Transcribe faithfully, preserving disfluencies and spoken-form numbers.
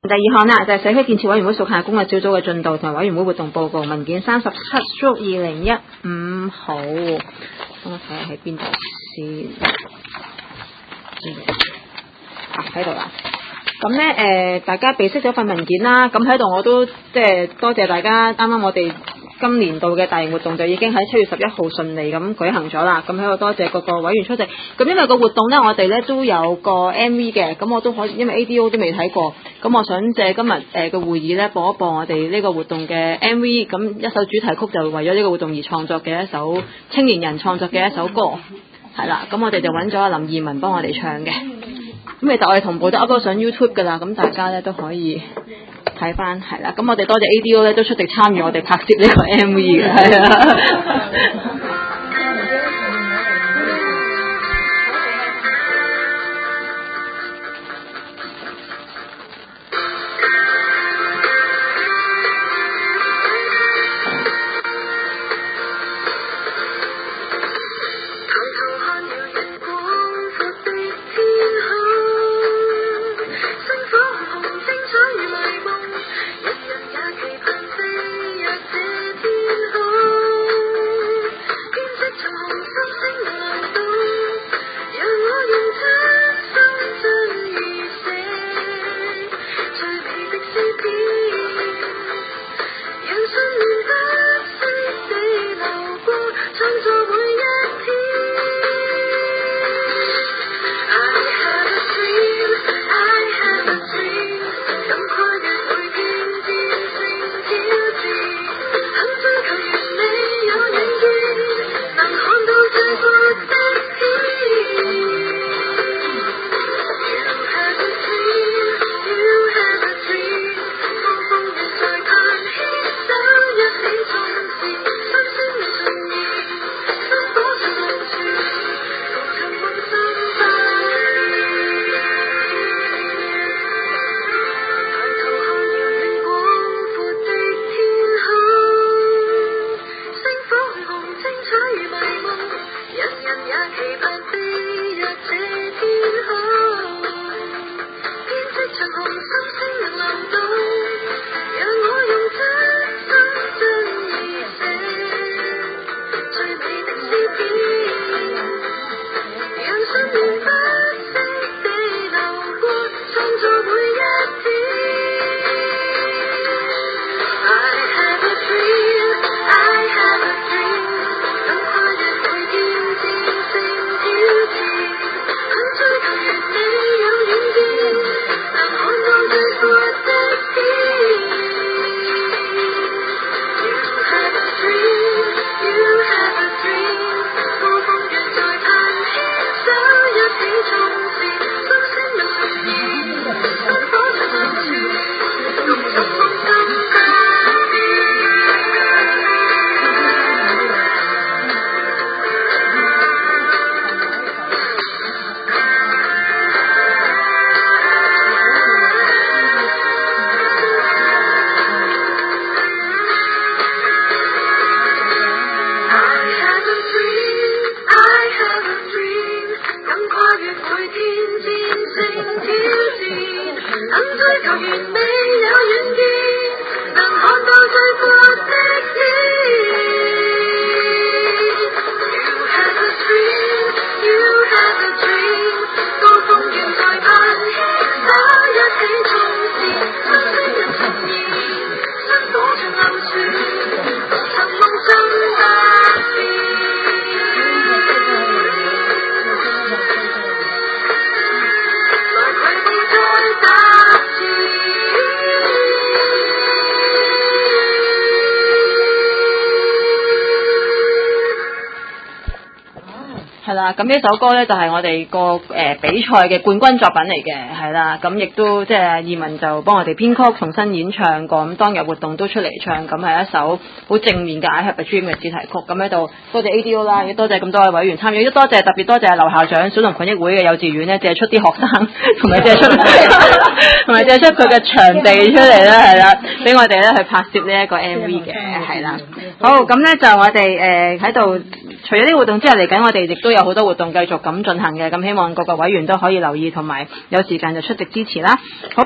第二項啦，就係、是、社區建設委員會屬下公嘅小組嘅進度同埋委員會活動報告文件三十七足二零一五號，我睇下喺邊度先。啊，喺度啦。咁咧誒，大家備悉咗份文件啦。咁喺度我都即係多謝大家。啱啱我哋今年度嘅大型活動就已經喺七月十一號順利咁舉行咗啦。咁喺度多謝各個委員出席。咁因為個活動咧，我哋咧都有個 M V 嘅。咁我都可以，因為 A D O 都未睇過。咁我想借今日誒嘅會議咧，播一播我哋呢個活動嘅 M V。咁一首主題曲就為咗呢個活動而創作嘅一首青年人創作嘅一首歌，係啦。咁我哋就揾咗阿林二汶幫我哋唱嘅。咁其實我哋同步都 upload 上 YouTube 㗎啦，咁大家咧都可以睇翻，係啦。咁我哋多謝 A D O 咧都出席參與我哋拍攝呢個 M V 嘅，係啊。咁呢首歌咧就係、是、我哋個誒比賽嘅冠軍作品嚟嘅，係啦。咁亦都即係二汶就幫我哋編曲重新演唱過，咁當日活動都出嚟唱，咁係一首好正面嘅 I Have a Dream 嘅主題曲。咁喺度多謝 A D O 啦，亦多謝咁多位委員參與，亦都多謝特別多謝劉校長小童群益會嘅幼稚園咧借出啲學生，同埋借出同埋借出佢嘅場地出嚟咧，係啦，俾我哋咧去拍攝呢一個 M V 嘅，係啦。好，咁咧就我哋誒喺度。除咗呢個活動之外，嚟緊我哋亦都有好多活動繼續咁進行嘅，咁希望各個委員都可以留意同埋有時間就出席支持啦。好。